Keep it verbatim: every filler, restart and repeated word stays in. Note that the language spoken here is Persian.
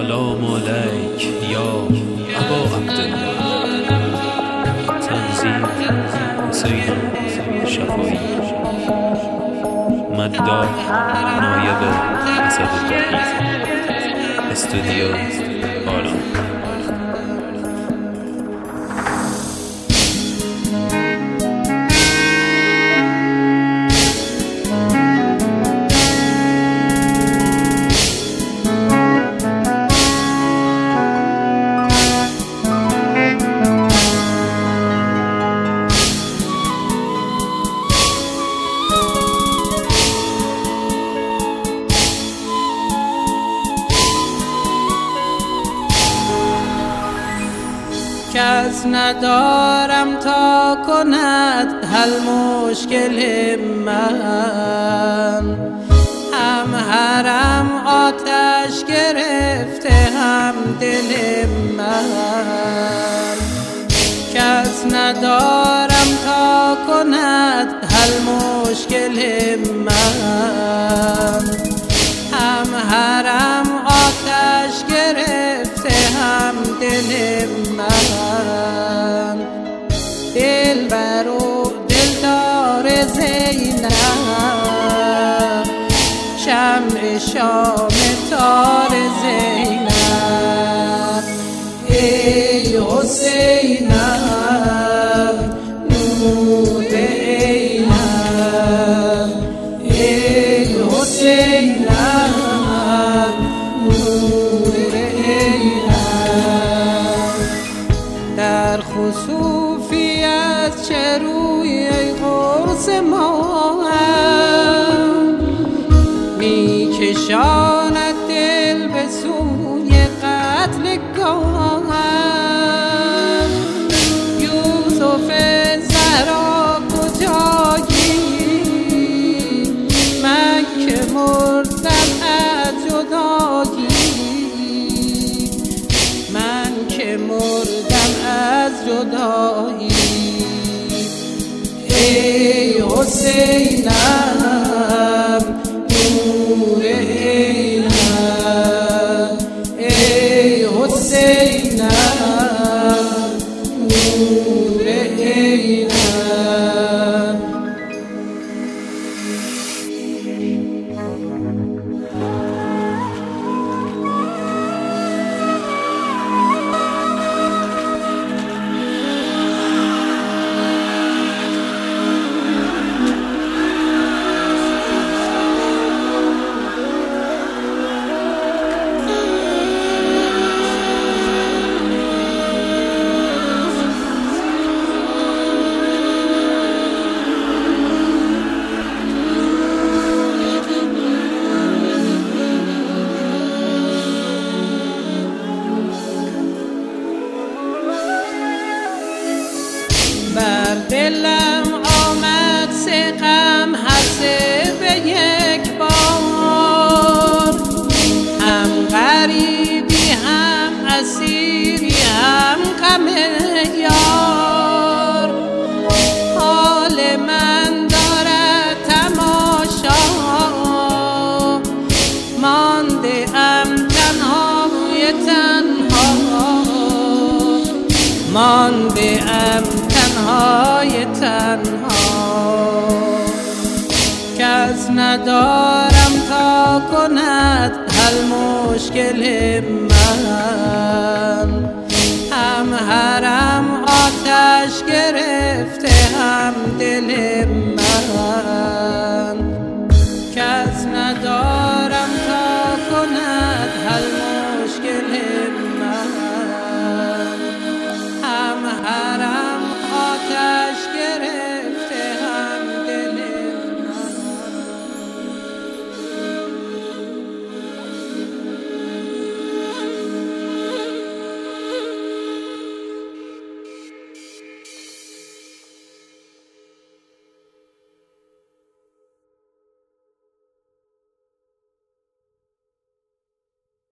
سلام علیک یا ابا عبدالله. تنظیم حسین شفایی. مدار نایب اسداللهی. استودیو آرام. کس ندارم تا کند حل مشکل من، هم حرم آتش گرفته هم دل من. کس ندارم تا کند حل مشکل من، هم حرم آتش گرفته هم دل من. دلبر و دلدار زینب، شمع شام تار زینب. ای حسینم نور عینم، ای حسینم نور عینم. در خسوفی از چه روی ای قرص ما هم می کشاند دل به سوی قتل گاهم. یوسف زهرا کجایی، من که مردم از جدایی، من که مردم از جدایی. ای حسینم نور عینم، ای حسینم نور عینم. بر دلم آمد سه غم هر سه به یک بار، هم غریبی هم اسیری هم غم یار. حال من دارد تماشا، مانده ام تنهای تنها، مانده ام تنهای تنها. کس ندارم تا کند حل مشکل من، هم حرم آتش گرفته هم دل من.